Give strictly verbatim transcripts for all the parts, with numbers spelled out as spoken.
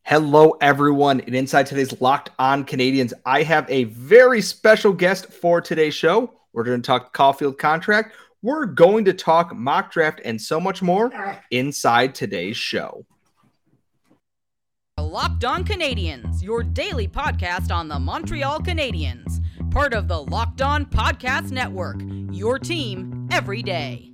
Hello, everyone, and inside today's Locked On Canadiens, I have a very special guest for today's show. We're going to talk Caulfield contract. We're going to talk mock draft and so much more inside today's show. Locked On Canadiens, your daily podcast on the Montreal Canadiens, part of the Locked On Podcast Network, your team every day.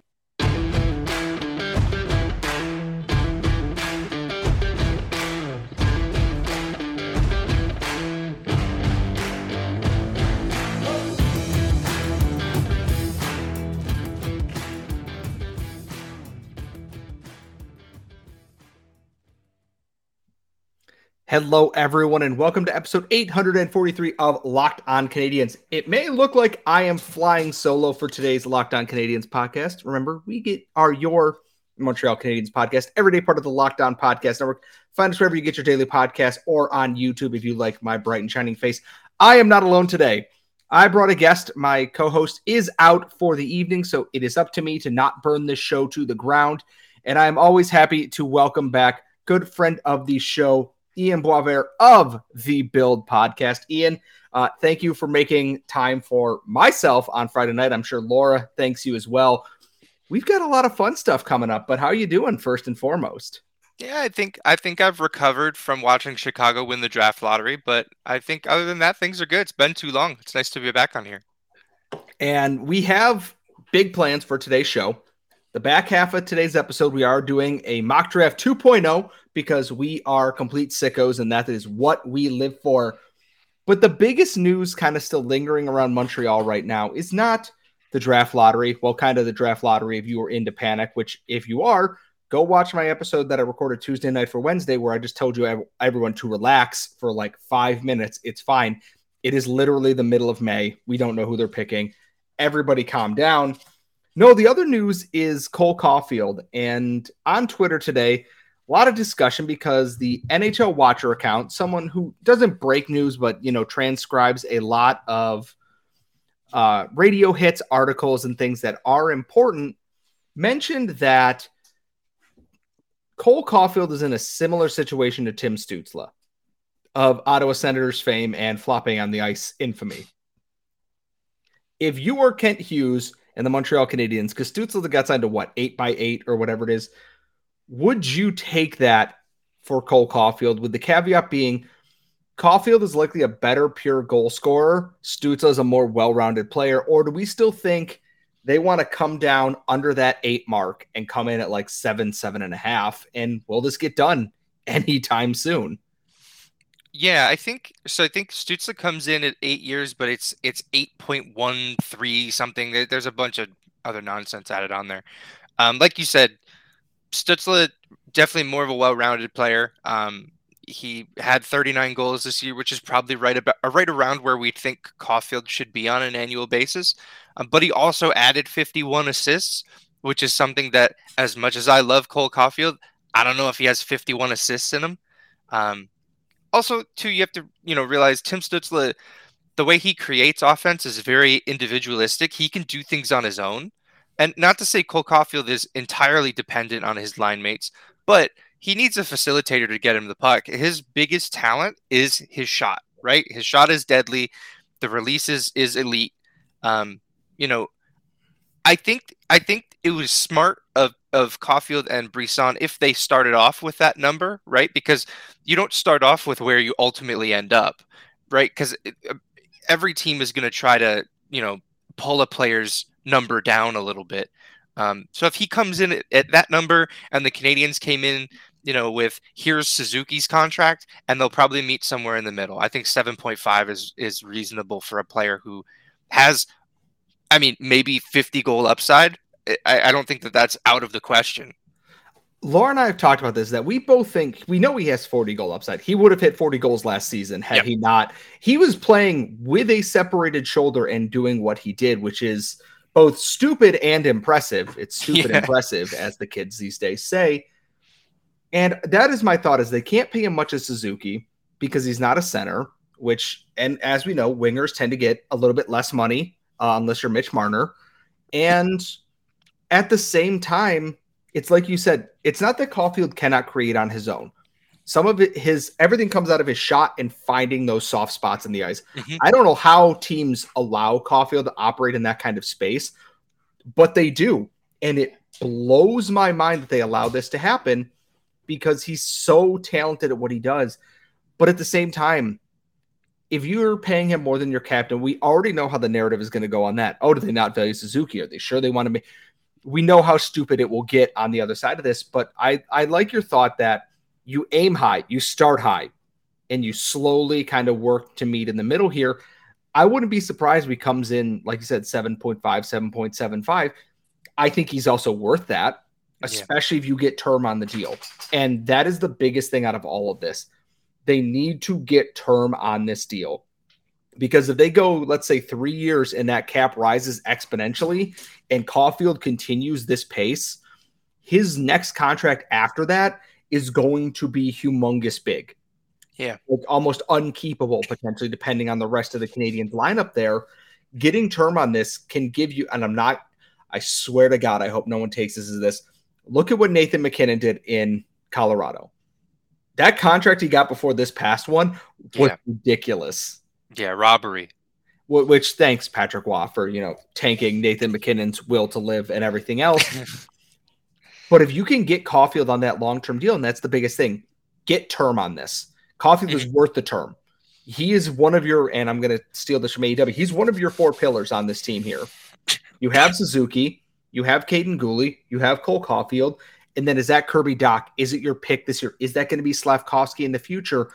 Hello, everyone, and welcome to episode eight hundred forty-three of Locked On Canadiens. It may look like I am flying solo for today's Locked On Canadiens podcast. Remember, we get our your Montreal Canadiens podcast, everyday part of the Locked On Podcast Network. Find us wherever you get your daily podcast or on YouTube if you like my bright and shining face. I am not alone today. I brought a guest. My co-host is out for the evening, so it is up to me to not burn this show to the ground. And I am always happy to welcome back good friend of the show, Ian Boisvert of the Build Podcast. Ian, uh, thank you for making time for myself on Friday night. I'm sure Laura thanks you as well. We've got a lot of fun stuff coming up, but how are you doing first and foremost? Yeah, I think I think I've recovered from watching Chicago win the draft lottery, but I think other than that, things are good. It's been too long. It's nice to be back on here. And we have big plans for today's show. The back half of today's episode, we are doing a mock draft two point oh because we are complete sickos and that is what we live for. But the biggest news kind of still lingering around Montreal right now is not the draft lottery. Well, kind of the draft lottery if you were into panic, which if you are, go watch my episode that I recorded Tuesday night for Wednesday where I just told you everyone to relax for like five minutes. It's fine. It is literally the middle of May. We don't know who they're picking. Everybody calm down. No, the other news is Cole Caulfield. And on Twitter today, a lot of discussion because the N H L Watcher account, someone who doesn't break news, but, you know, transcribes a lot of uh, radio hits, articles, and things that are important, mentioned that Cole Caulfield is in a similar situation to Tim Stützle of Ottawa Senators fame and flopping on the ice infamy. If you were Kent Hughes and the Montreal Canadiens, because Stützle got signed to what, eight by eight or whatever it is, would you take that for Cole Caulfield, with the caveat being Caulfield is likely a better pure goal scorer, Stützle is a more well-rounded player, or do we still think they want to come down under that eight mark and come in at like seven, seven and a half, and will this get done anytime soon? Yeah, I think so. I think Stützle comes in at eight years, but it's it's eight point one three something. There's a bunch of other nonsense added on there. Um, like you said, Stützle definitely more of a well-rounded player. Um, he had thirty-nine goals this year, which is probably right about right around where we think Caulfield should be on an annual basis. Um, but he also added fifty-one assists, which is something that, as much as I love Cole Caulfield, I don't know if he has fifty-one assists in him. Um, Also, too, you have to, you know, realize Tim Stützle, the way he creates offense is very individualistic. He can do things on his own. And not to say Cole Caulfield is entirely dependent on his line mates, but he needs a facilitator to get him the puck. His biggest talent is his shot, right? His shot is deadly. The release is, is elite. Um, you know, I think I think it was smart of of Caulfield and Brisson if they started off with that number, right? Because you don't start off with where you ultimately end up, right? Because every team is going to try to, you know, pull a player's number down a little bit. Um, so if he comes in at, at that number and the Canadiens came in, you know, with here's Suzuki's contract, and they'll probably meet somewhere in the middle. I think seven point five is is reasonable for a player who has, I mean, maybe fifty goal upside. I, I don't think that that's out of the question. Laura and I have talked about this, that we both think, we know he has forty goal upside. He would have hit forty goals last season had yep. he not. He was playing with a separated shoulder and doing what he did, which is both stupid and impressive. It's stupid yeah. impressive, as the kids these days say. And that is my thought, is they can't pay him much as Suzuki because he's not a center, which, and as we know, wingers tend to get a little bit less money uh, unless you're Mitch Marner. And at the same time, it's like you said, it's not that Caulfield cannot create on his own. some of it, his everything comes out of his shot and finding those soft spots in the ice. Mm-hmm. I don't know how teams allow Caufield to operate in that kind of space, but they do. And it blows my mind that they allow this to happen because he's so talented at what he does. But at the same time, if you're paying him more than your captain, we already know how the narrative is going to go on that. Oh, do they not value Suzuki? Are they sure they want to make? We know how stupid it will get on the other side of this, but I, I like your thought that you aim high, you start high, and you slowly kind of work to meet in the middle here. I wouldn't be surprised if he comes in, like you said, seven point five, seven point seven five. I think he's also worth that, especially yeah. if you get term on the deal. And that is the biggest thing out of all of this. They need to get term on this deal. Because if they go, let's say, three years and that cap rises exponentially and Caufield continues this pace, his next contract after that is going to be humongous big. Yeah. Like almost unkeepable, potentially, depending on the rest of the Canadiens lineup there. Getting term on this can give you, and I'm not, I swear to God, I hope no one takes this as this. Look at what Nathan MacKinnon did in Colorado. That contract he got before this past one was yeah. ridiculous. Yeah, robbery. Which, thanks, Patrick Waugh, for, you know, tanking Nathan MacKinnon's will to live and everything else. But if you can get Caufield on that long-term deal, and that's the biggest thing, get term on this. Caufield is worth the term. He is one of your, and I'm going to steal this from A E W, he's one of your four pillars on this team here. You have Suzuki, you have Caden Gooley, you have Cole Caufield, and then is that Kirby Dach? Is it your pick this year? Is that going to be Slavkovsky in the future?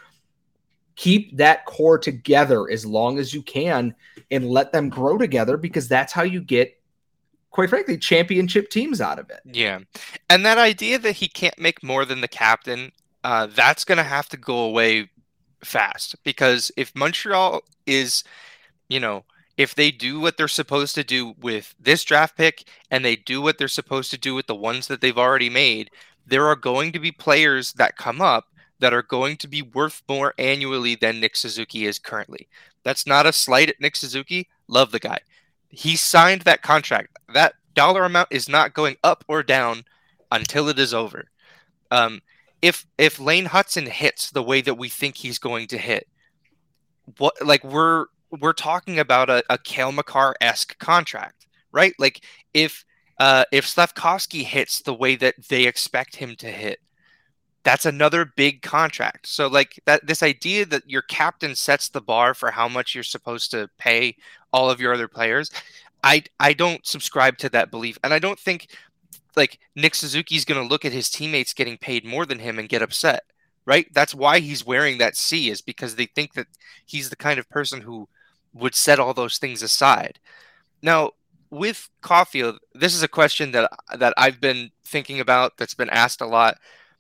Keep that core together as long as you can and let them grow together, because that's how you get, quite frankly, championship teams out of it. Yeah. And that idea that he can't make more than the captain, uh, that's going to have to go away fast, because if Montreal is, you know, if they do what they're supposed to do with this draft pick and they do what they're supposed to do with the ones that they've already made, there are going to be players that come up that are going to be worth more annually than Nick Suzuki is currently. That's not a slight at Nick Suzuki. Love the guy. He signed that contract. That dollar amount is not going up or down until it is over. Um, if if Lane Hutson hits the way that we think he's going to hit, what like we're we're talking about a, a Cale Makar-esque contract, right? Like if uh, if Slavkovsky hits the way that they expect him to hit, that's another big contract. So like that, this idea that your captain sets the bar for how much you're supposed to pay all of your other players, I I don't subscribe to that belief. And I don't think like Nick Suzuki's going to look at his teammates getting paid more than him and get upset, right? That's why he's wearing that C, is because they think that he's the kind of person who would set all those things aside. Now, with Caufield, this is a question that that I've been thinking about, that's been asked a lot.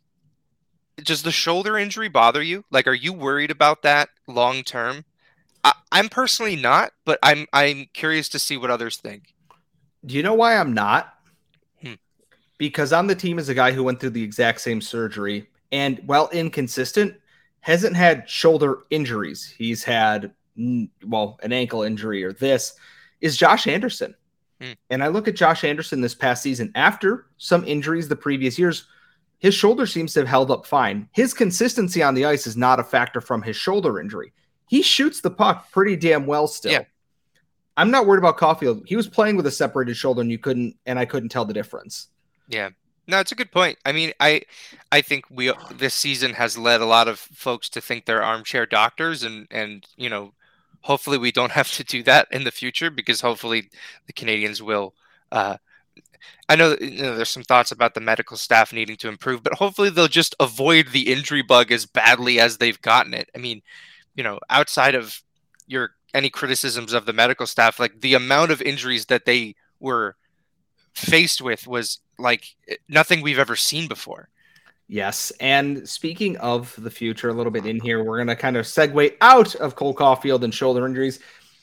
Does the shoulder injury bother you? Like, are you worried about that long term? I, I'm personally not, but I'm I'm curious to see what others think. Do you know why I'm not? Hmm. Because on the team is a guy who went through the exact same surgery, and while inconsistent, hasn't had shoulder injuries. He's had, well, an ankle injury or this, is Josh Anderson. Hmm. And I look at Josh Anderson this past season, after some injuries the previous years, his shoulder seems to have held up fine. His consistency on the ice is not a factor from his shoulder injury. He shoots the puck pretty damn well still. Yeah. I'm not worried about Caufield. He was playing with a separated shoulder, and you couldn't, and I couldn't tell the difference. Yeah. No, it's a good point. I mean, I I think we this season has led a lot of folks to think they're armchair doctors, and and you know, hopefully we don't have to do that in the future, because hopefully the Canadiens will. Uh, I know, you know there's some thoughts about the medical staff needing to improve, but hopefully they'll just avoid the injury bug as badly as they've gotten it. I mean, you know, outside of your any criticisms of the medical staff, like the amount of injuries that they were faced with was like nothing we've ever seen before. Yes. And speaking of the future, a little bit in here, we're going to kind of segue out of Cole Caufield and shoulder injuries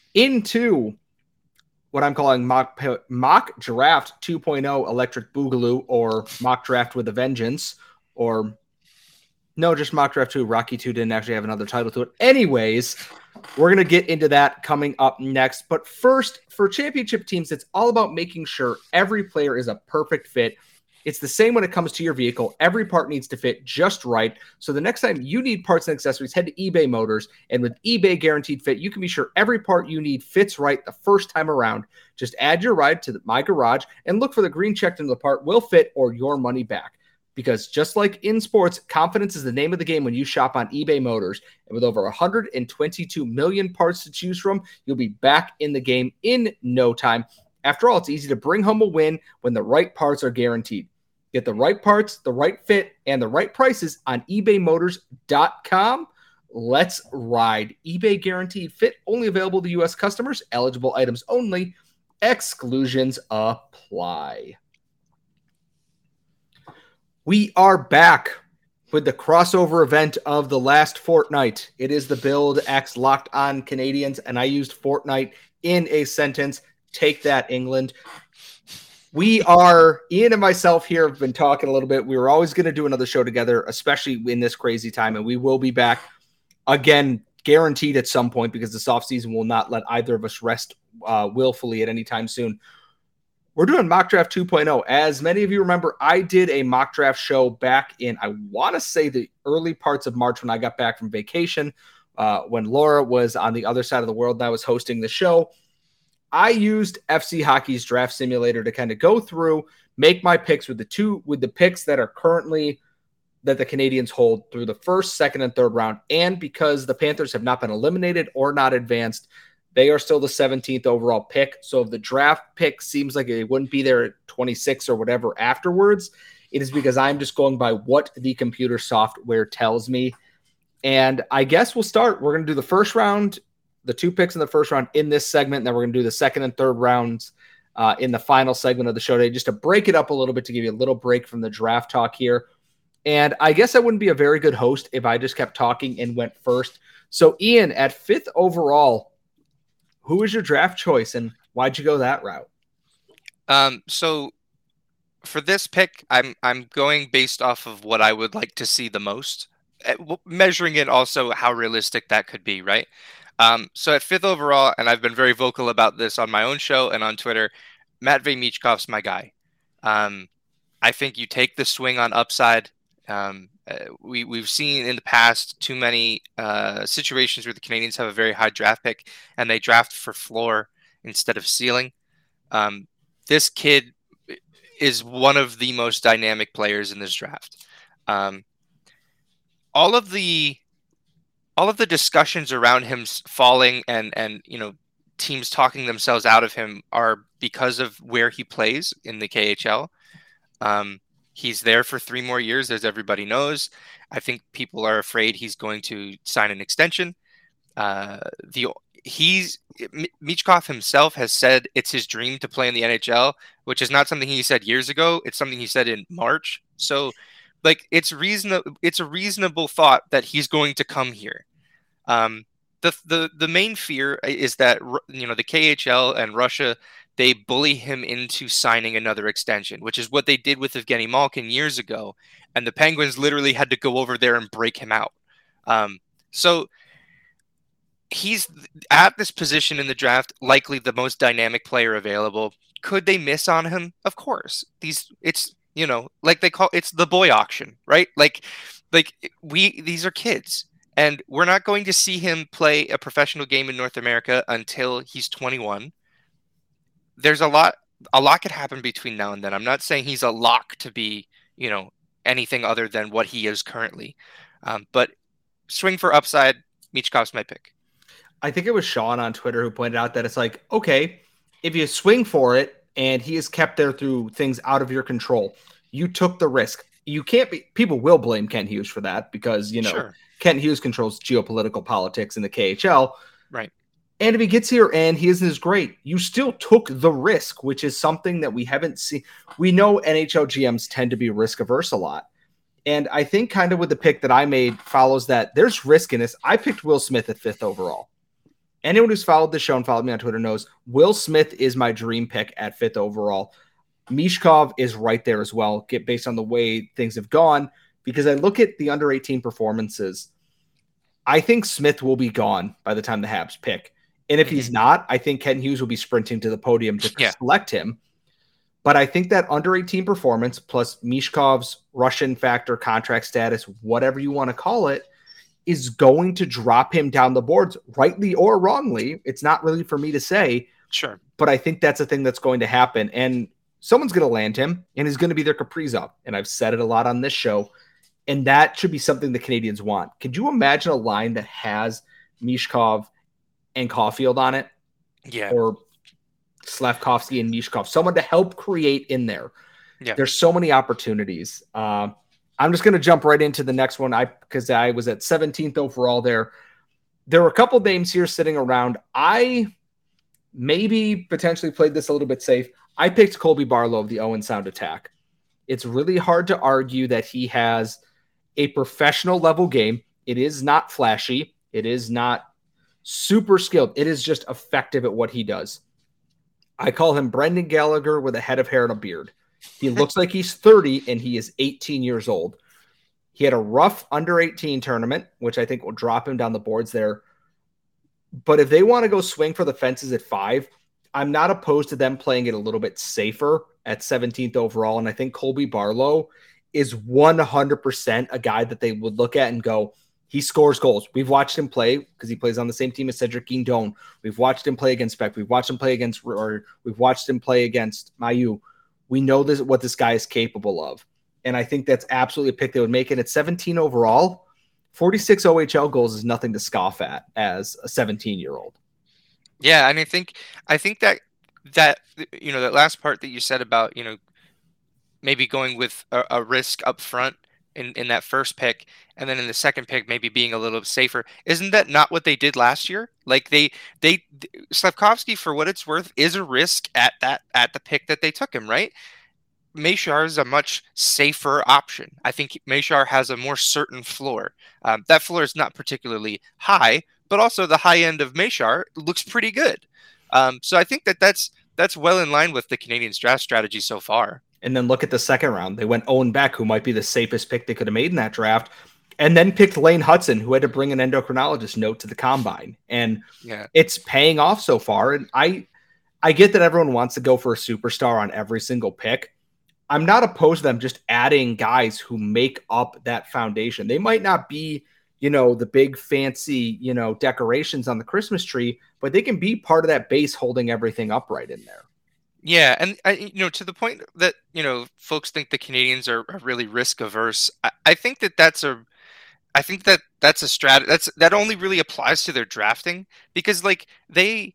into what I'm calling mock mock draft two point oh electric boogaloo, or mock draft with a vengeance, or no, just mock draft two. Rocky two didn't actually have another title to it. Anyways, we're going to get into that coming up next. But first, for championship teams, it's all about making sure every player is a perfect fit It's the same when it comes to your vehicle. Every part needs to fit just right. So the next time you need parts and accessories, head to eBay Motors. And with eBay Guaranteed Fit, you can be sure every part you need fits right the first time around. Just add your ride to the, My Garage and look for the green checked into the part will fit or your money back. Because just like in sports, confidence is the name of the game when you shop on eBay Motors. And with over one hundred twenty-two million parts to choose from, you'll be back in the game in no time. After all, it's easy to bring home a win when the right parts are guaranteed. Get the right parts, the right fit, and the right prices on ebay motors dot com. Let's ride. eBay Guaranteed Fit, only available to U S customers. Eligible items only. Exclusions apply. We are back with the crossover event of the last fortnight. It is the Build X Locked On Canadians, and I used fortnight in a sentence. Take that, England. We are, Ian and myself here have been talking a little bit. We were always going to do another show together, especially in this crazy time, and we will be back again, guaranteed at some point, because this offseason will not let either of us rest uh, willfully at any time soon. We're doing Mock Draft two point oh. As many of you remember, I did a mock draft show back in, I want to say, the early parts of March when I got back from vacation, uh, when Laura was on the other side of the world and I was hosting the show. I used F C Hockey's Draft Simulator to kind of go through, make my picks with the two with the picks that are currently that the Canadians hold through the first, second, and third round. And because the Panthers have not been eliminated or not advanced, they are still the seventeenth overall pick. So if the draft pick seems like it wouldn't be there at twenty-six or whatever afterwards, it is because I'm just going by what the computer software tells me. And I guess we'll start. We're going to do the first round, the two picks in the first round in this segment. And then we're going to do the second and third rounds uh, in the final segment of the show today, just to break it up a little bit, to give you a little break from the draft talk here. And I guess I wouldn't be a very good host if I just kept talking and went first. So Ian, at fifth overall, who was your draft choice and why'd you go that route? Um, so for this pick, I'm I'm going based off of what I would like to see the most, measuring it also how realistic that could be, right? Um, so at fifth overall, and I've been very vocal about this on my own show and on Twitter, Matvei Michkov's my guy. Um, I think you take the swing on upside. Um, uh, we, we've seen in the past too many uh, situations where the Canadians have a very high draft pick and they draft for floor instead of ceiling. Um, this kid is one of the most dynamic players in this draft. Um, all of the all of the discussions around him falling and and you know teams talking themselves out of him are because of where he plays in the K H L. Um, he's there for three more years, as everybody knows. I think people are afraid he's going to sign an extension. Uh, the he's Michkov himself has said it's his dream to play in the N H L, which is not something he said years ago. It's something he said in March. So, like, it's reasonable. It's a reasonable thought that he's going to come here. Um, the the the main fear is that you know the K H L and Russia, they bully him into signing another extension, which is what they did with Evgeny Malkin years ago, and the Penguins literally had to go over there and break him out. Um, so. He's at this position in the draft, likely the most dynamic player available. Could they miss on him? Of course. These, it's, you know, like they call it's the boy auction, right? Like, like we, these are kids, and we're not going to see him play a professional game in North America until he's twenty-one. There's a lot, a lot could happen between now and then. I'm not saying he's a lock to be, you know, anything other than what he is currently. Um, but swing for upside, Michkov's my pick. I think it was Sean on Twitter who pointed out that it's like, okay, if you swing for it and he is kept there through things out of your control, you took the risk. You can't be, people will blame Kent Hughes for that because, you know, sure. Kent Hughes controls geopolitical politics in the K H L. Right. And if he gets here and he isn't as great, you still took the risk, which is something that we haven't seen. We know N H L G Ms tend to be risk averse a lot. And I think kind of with the pick that I made follows that there's risk in this. I picked Will Smith at fifth overall. Anyone who's followed the show and followed me on Twitter knows Will Smith is my dream pick at fifth overall. Michkov is right there as well, get based on the way things have gone, because I look at the under eighteen performances. I think Smith will be gone by the time the Habs pick. And if mm-hmm. he's not, I think Kent Hughes will be sprinting to the podium to yeah. select him. But I think that under eighteen performance plus Mishkov's Russian factor, contract status, whatever you want to call it, is going to drop him down the boards, rightly or wrongly. It's not really for me to say. Sure. But I think that's a thing that's going to happen. And someone's going to land him, and he's going to be their Kaprizov. And I've said it a lot on this show. And that should be something the Canadians want. Could you imagine a line that has Mishkov and Caulfield on it? Yeah. Or Slavkovsky and Mishkov, someone to help create in there. Yeah. There's so many opportunities. Uh, I'm just going to jump right into the next one. I because I was at seventeenth overall there. There were a couple names here sitting around. I maybe potentially played this a little bit safe. I picked Colby Barlow of the Owen Sound Attack. It's really hard to argue that he has a professional level game. It is not flashy. It is not super skilled. It is just effective at what he does. I call him Brendan Gallagher with a head of hair and a beard. He looks like he's thirty and he is eighteen years old. He had a rough under eighteen tournament, which I think will drop him down the boards there. But if they want to go swing for the fences at five, I'm not opposed to them playing it a little bit safer at seventeenth overall. And I think Colby Barlow is one hundred percent a guy that they would look at and go, he scores goals. We've watched him play because he plays on the same team as Cedric Guindon. We've watched him play against Beck. We've watched him play against, or we've watched him play against Mayu. We know this, what this guy is capable of. And I think that's absolutely a pick they would make. And at seventeen overall, forty-six O H L goals is nothing to scoff at as a seventeen-year-old. Yeah, and I think I think that that you know that last part that you said about you know maybe going with a, a risk up front in, in that first pick, and then in the second pick maybe being a little safer. Isn't that not what they did last year? Like they they Slavkovsky, for what it's worth, is a risk at that at the pick that they took him, right? Meshar is a much safer option. I think Meshar has a more certain floor. Um, that floor is not particularly high, but also the high end of Meshar looks pretty good. Um, so I think that that's that's well in line with the Canadians' draft strategy so far. And then look at the second round. They went Owen Beck, who might be the safest pick they could have made in that draft, and then picked Lane Hudson, who had to bring an endocrinologist note to the combine. And yeah. It's paying off so far. And I, I get that everyone wants to go for a superstar on every single pick. I'm not opposed to them just adding guys who make up that foundation. They might not be, you know, the big fancy, you know, decorations on the Christmas tree, but they can be part of that base holding everything upright in there. Yeah, and I, you know, to the point that you know, folks think the Canadians are, are really risk averse. I, I think that that's a, I think that that's a strat. That's that only really applies to their drafting because, like, they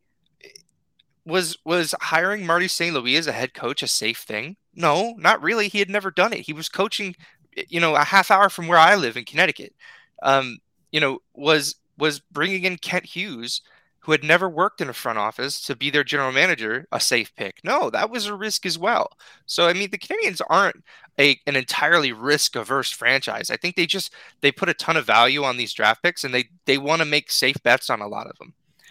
was was hiring Marty Saint Louis as a head coach a safe thing? No, not really. He had never done it. He was coaching, you know, a half hour from where I live in Connecticut. Um, you know, was was bringing in Kent Hughes, who had never worked in a front office, to be their general manager, a safe pick? No, that was a risk as well. So, I mean, the Canadians aren't a an entirely risk-averse franchise. I think they just they put a ton of value on these draft picks, and they they want to make safe bets on a lot of them.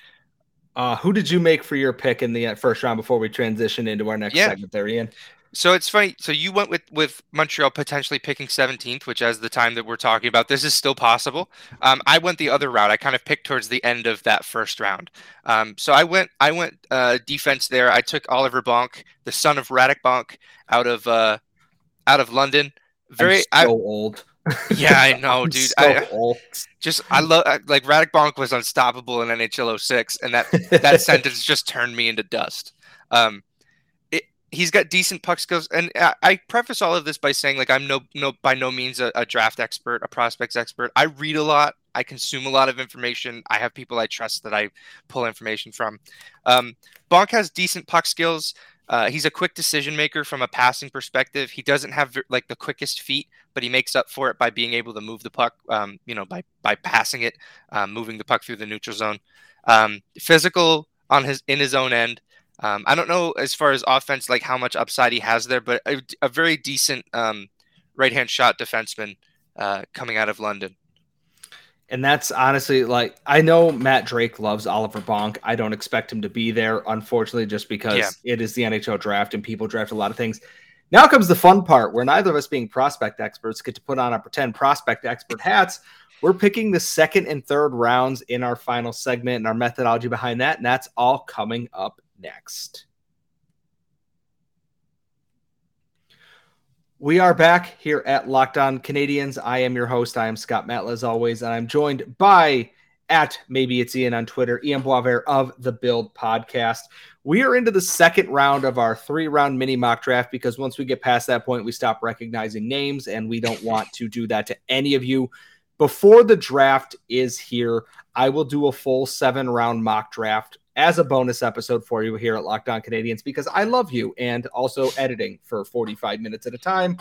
Uh, who did you make for your pick in the first round before we transition into our next yeah. segment there, Ian? So it's funny. So you went with, with Montreal potentially picking seventeenth, which as the time that we're talking about, this is still possible. Um, I went the other route. I kind of picked towards the end of that first round. Um, so I went I went uh, defense there. I took Oliver Bonk, the son of Radek Bonk, out of uh, out of London. Very I'm so I, old. Yeah, I know, dude. So I old. just I love like Radek Bonk was unstoppable in N H L oh six, and that that sentence just turned me into dust. Um, He's got decent puck skills, and I preface all of this by saying, like, I'm no, no, by no means a, a draft expert, a prospects expert. I read a lot, I consume a lot of information. I have people I trust that I pull information from. Um, Bonk has decent puck skills. Uh, he's a quick decision maker from a passing perspective. He doesn't have like the quickest feet, but he makes up for it by being able to move the puck. Um, you know, by by passing it, um, moving the puck through the neutral zone. Um, physical on his in his own end. Um, I don't know as far as offense, like how much upside he has there, but a, a very decent um, right-hand shot defenseman uh, coming out of London. And that's honestly, like, I know Matt Drake loves Oliver Bonk. I don't expect him to be there, unfortunately, just because yeah. it is the N H L draft and people draft a lot of things. Now comes the fun part where neither of us being prospect experts get to put on our pretend prospect expert hats. We're picking the second and third rounds in our final segment and our methodology behind that, and that's all coming up next. We are back here at Locked On Canadiens. I am your host. I am Scott Matla, as always, and I'm joined by at Maybe It's Ian on Twitter, Ian Boisvert of the Build Podcast. We are into the second round of our three-round mini mock draft because once we get past that point, we stop recognizing names, and we don't want to do that to any of you. Before the draft is here, I will do a full seven-round mock draft as a bonus episode for you here at Locked On Canadiens because I love you, and also editing for forty-five minutes at a time.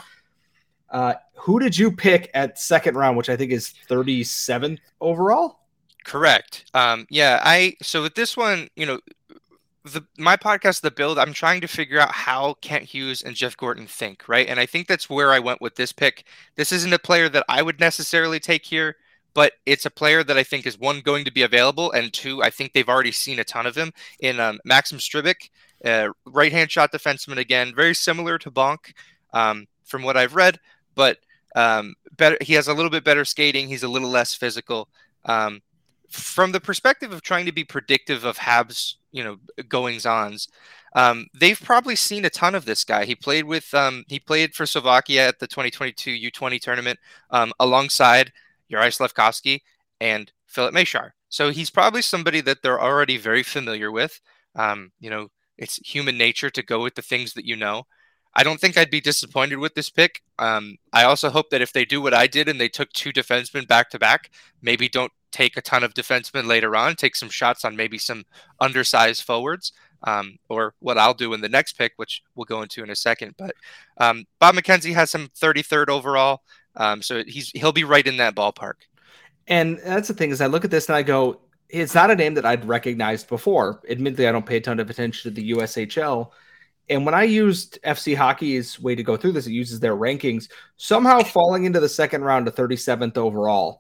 Uh, who did you pick at second round, which I think is thirty-seventh overall? Correct. Um, yeah, I so with this one, you know, the my podcast, The Build, I'm trying to figure out how Kent Hughes and Jeff Gorton think, right? And I think that's where I went with this pick. This isn't a player that I would necessarily take here, but it's a player that I think is, one, going to be available, and two, I think they've already seen a ton of him in um, Maxim Stribik, uh, right-hand shot defenseman again, very similar to Bonk um, from what I've read, but um, better. He has a little bit better skating. He's a little less physical. Um, from the perspective of trying to be predictive of Habs, you know, goings-ons, um, they've probably seen a ton of this guy. He played with, um, he played for Slovakia at the twenty twenty-two U twenty tournament um, alongside Juraj Slafkovsky and Philip Meshar. So he's probably somebody that they're already very familiar with. Um, you know, it's human nature to go with the things that you know. I don't think I'd be disappointed with this pick. Um, I also hope that if they do what I did and they took two defensemen back to back, maybe don't take a ton of defensemen later on, take some shots on maybe some undersized forwards, um, or what I'll do in the next pick, which we'll go into in a second. But um, Bob McKenzie has him thirty-third overall. Um, so he's he'll be right in that ballpark. And that's the thing is I look at this and I go, it's not a name that I'd recognized before. Admittedly, I don't pay a ton of attention to the U S H L. And when I used F C Hockey's way to go through this, it uses their rankings. Somehow falling into the second round to thirty-seventh overall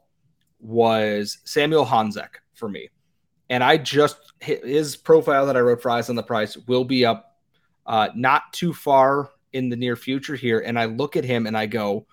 was Samuel Honzek for me. And I just hit his profile that I wrote for Eyes on the Prize will be up uh, not too far in the near future here. And I look at him and I go,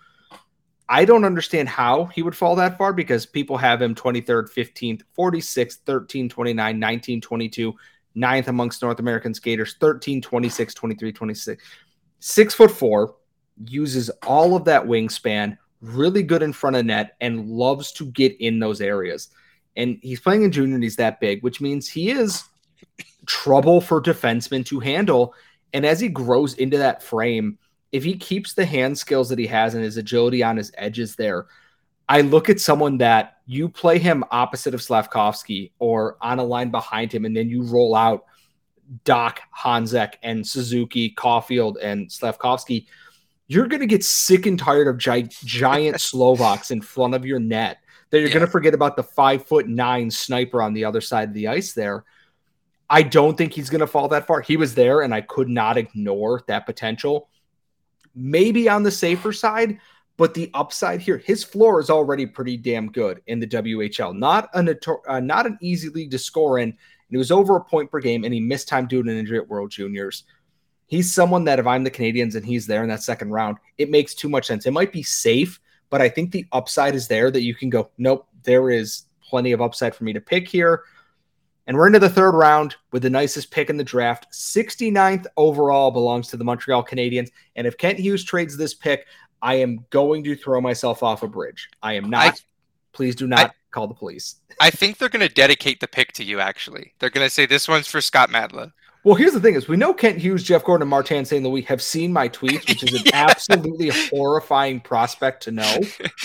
I don't understand how he would fall that far because people have him twenty-third, fifteenth, forty-sixth, thirteen, twenty-nine, nineteen, twenty-two, ninth amongst North American skaters, thirteen, twenty-six, twenty-three, twenty-six. Six foot four, uses all of that wingspan, really good in front of net, and loves to get in those areas. And he's playing in junior and he's that big, which means he is trouble for defensemen to handle. And as he grows into that frame, if he keeps the hand skills that he has and his agility on his edges there, I look at someone that you play him opposite of Slafkovsky or on a line behind him, and then you roll out Doc, Honzek, and Suzuki, Caulfield, and Slafkovsky. You're going to get sick and tired of gi- giant Slovaks in front of your net that you're yeah. going to forget about the five foot nine sniper on the other side of the ice there. I don't think he's going to fall that far. He was there, and I could not ignore that potential. Maybe on the safer side, but the upside here, his floor is already pretty damn good in the W H L. Not an uh, not an easy league to score in, and it was over a point per game, and he missed time due to an injury at World Juniors. He's someone that if I'm the Canadiens and he's there in that second round, it makes too much sense. It might be safe, but I think the upside is there that you can go, nope, there is plenty of upside for me to pick here. And we're into the third round with the nicest pick in the draft. sixty-ninth overall belongs to the Montreal Canadiens. And if Kent Hughes trades this pick, I am going to throw myself off a bridge. I am not. I, Please do not I, call the police. I think they're going to dedicate the pick to you, actually. They're going to say this one's for Scott Matla. Well, here's the thing is we know Kent Hughes, Jeff Gorton, and Martin Saint Louis have seen my tweets, which is an yeah. absolutely horrifying prospect to know.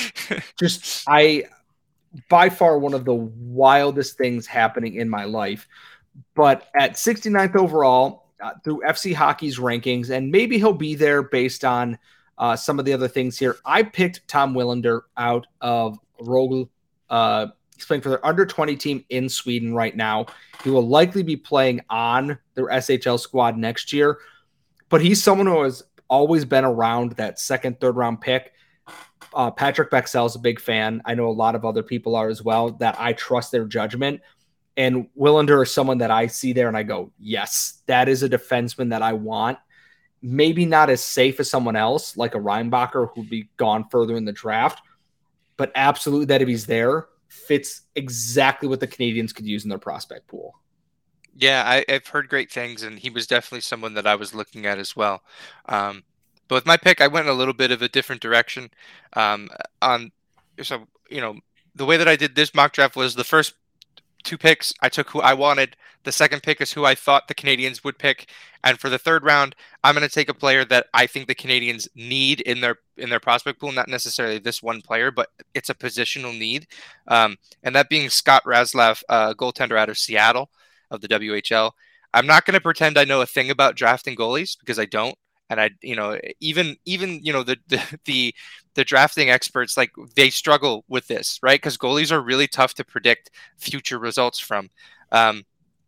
Just, I... by far one of the wildest things happening in my life. But at sixty-ninth overall, uh, through F C Hockey's rankings, and maybe he'll be there based on uh, some of the other things here, I picked Tom Willander out of Rögle. Uh, he's playing for their under twenty team in Sweden right now. He will likely be playing on their S H L squad next year. But he's someone who has always been around that second, third round pick. Uh, Patrick Bexell's a big fan. I know a lot of other people are as well, that I trust their judgment. And Willander is someone that I see there and I go, yes, that is a defenseman that I want. Maybe not as safe as someone else, like a Reinbacher who'd be gone further in the draft, but absolutely that if he's there, fits exactly what the Canadiens could use in their prospect pool. Yeah, I, I've heard great things, and he was definitely someone that I was looking at as well. Um, But with my pick, I went in a little bit of a different direction. Um, on so you know the way that I did this mock draft was the first two picks, I took who I wanted. The second pick is who I thought the Canadians would pick, and for the third round, I'm going to take a player that I think the Canadians need in their in their prospect pool. Not necessarily this one player, but it's a positional need, um, and that being Scott Ratzlaff, uh, goaltender out of Seattle of the W H L. I'm not going to pretend I know a thing about drafting goalies because I don't. And I, you know, even even you know the the the, the drafting experts, like, they struggle with this, right? Because goalies are really tough to predict future results from. Um,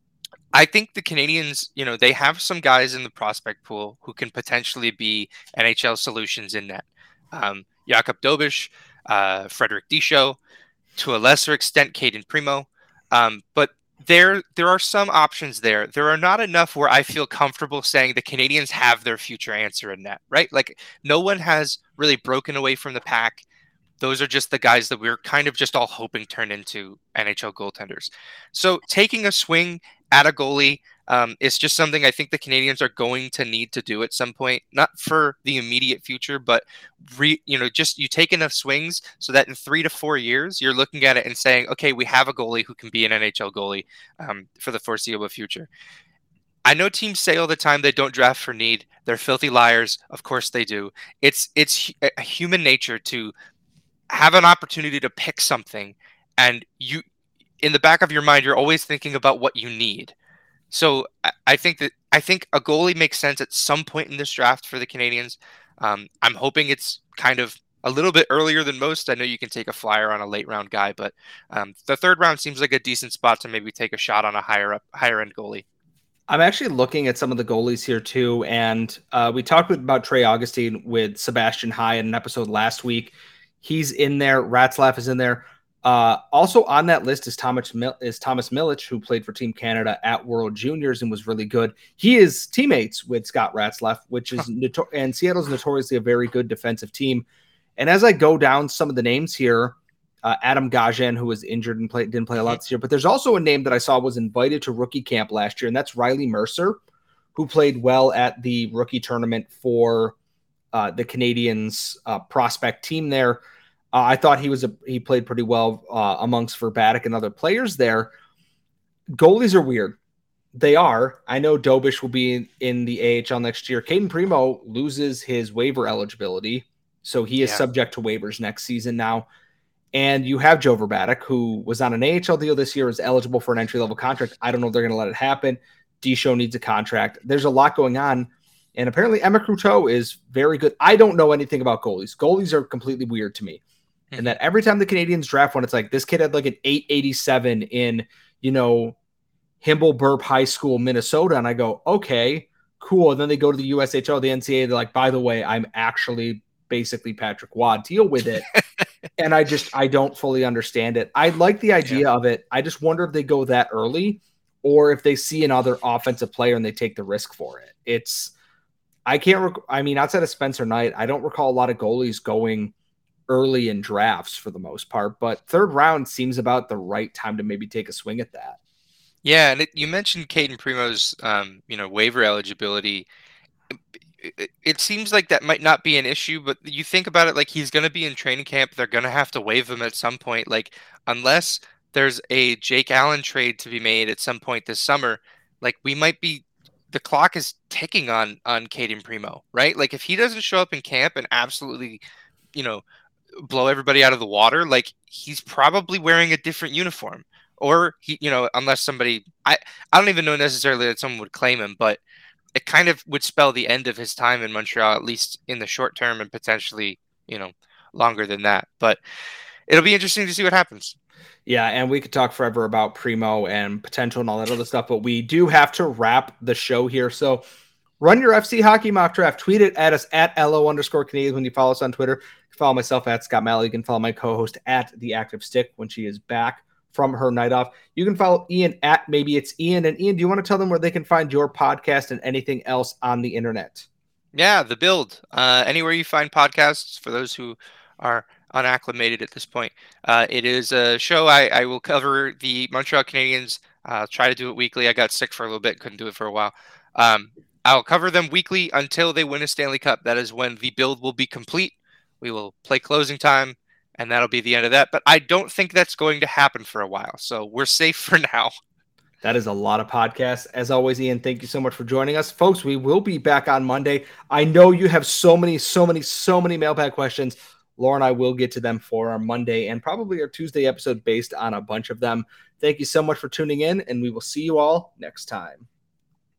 I think the Canadians, you know, they have some guys in the prospect pool who can potentially be N H L solutions in net. Um, Jakob Dobish, uh, Frederick Disho, to a lesser extent, Caden Primo, um, but. There, there are some options there. There are not enough where I feel comfortable saying the Canadians have their future answer in net, right? Like, no one has really broken away from the pack. Those are just the guys that we're kind of just all hoping turn into N H L goaltenders. So taking a swing at a goalie um, is just something I think the Canadians are going to need to do at some point, not for the immediate future, but re, you know, just you take enough swings so that in three to four years, you're looking at it and saying, okay, we have a goalie who can be an N H L goalie um, for the foreseeable future. I know teams say all the time they don't draft for need. They're filthy liars. Of course they do. It's it's a human nature to have an opportunity to pick something, and you, in the back of your mind, you're always thinking about what you need. So I think that I think a goalie makes sense at some point in this draft for the Canadians. Um, I'm hoping it's kind of a little bit earlier than most. I know you can take a flyer on a late round guy, but um, the third round seems like a decent spot to maybe take a shot on a higher up, higher end goalie. I'm actually looking at some of the goalies here too, and uh, we talked about Trey Augustine with Sebastian High in an episode last week. He's in there. Ratzlaff is in there. Uh, also on that list is Thomas is Thomas Milic, who played for Team Canada at World Juniors and was really good. He is teammates with Scott Ratzlaff, which is notor- and Seattle's notoriously a very good defensive team. And as I go down some of the names here, uh, Adam Gajan, who was injured and play, didn't play a lot this year, but there's also a name that I saw was invited to rookie camp last year, and that's Riley Mercer, who played well at the rookie tournament for uh, the Canadians uh, prospect team there. Uh, I thought he was a, he played pretty well uh, amongst Verbatic and other players there. Goalies are weird. They are. I know Dobish will be in, in the A H L next year. Caden Primo loses his waiver eligibility, so he is yeah. subject to waivers next season now. And you have Joe Verbatic, who was on an A H L deal this year, is eligible for an entry-level contract. I don't know if they're going to let it happen. Disho needs a contract. There's a lot going on. And apparently Emma Croteau is very good. I don't know anything about goalies. Goalies are completely weird to me. And that every time the Canadians draft one, it's like, this kid had like an eight eighty-seven in, you know, Himmelburp High School, Minnesota. And I go, okay, cool. And then they go to the U S H L, the N C A A. They're like, by the way, I'm actually basically Patrick Waugh. Deal with it. And I just, I don't fully understand it. I like the idea yeah. of it. I just wonder if they go that early or if they see another offensive player and they take the risk for it. It's, I can't, rec- I mean, outside of Spencer Knight, I don't recall a lot of goalies going early in drafts for the most part, but third round seems about the right time to maybe take a swing at that. Yeah, and it, you mentioned Caden Primo's, um, you know, waiver eligibility. It, it seems like that might not be an issue, but you think about it, like, he's going to be in training camp. They're going to have to waive him at some point. Like, unless there's a Jake Allen trade to be made at some point this summer, like, we might be, the clock is ticking on on Caden Primo, right? Like, if he doesn't show up in camp and absolutely, you know, blow everybody out of the water, like, he's probably wearing a different uniform, or he, you know, unless somebody, I, I don't even know necessarily that someone would claim him, but it kind of would spell the end of his time in Montreal, at least in the short term, and potentially, you know, longer than that. But it'll be interesting to see what happens. Yeah, and we could talk forever about Primo and potential and all that other stuff, but we do have to wrap the show here. So run your F C hockey mock draft. Tweet it at us at LO underscore Canadians when you follow us on Twitter. Follow myself at Scott Malley. You can follow my co-host at The Active Stick when she is back from her night off. You can follow Ian at Maybe It's Ian. And Ian, do you want to tell them where they can find your podcast and anything else on the internet? Yeah, The Build. Uh, anywhere you find podcasts, for those who are unacclimated at this point. Uh, it is a show I, I will cover the Montreal Canadiens. Uh, try to do it weekly. I got sick for a little bit, couldn't do it for a while. Um, I'll cover them weekly until they win a Stanley Cup. That is when the build will be complete. We will play closing time, and that'll be the end of that. But I don't think that's going to happen for a while, so we're safe for now. That is a lot of podcasts. As always, Ian, thank you so much for joining us. Folks, we will be back on Monday. I know you have so many, so many, so many mailbag questions. Laura and I will get to them for our Monday and probably our Tuesday episode based on a bunch of them. Thank you so much for tuning in, and we will see you all next time.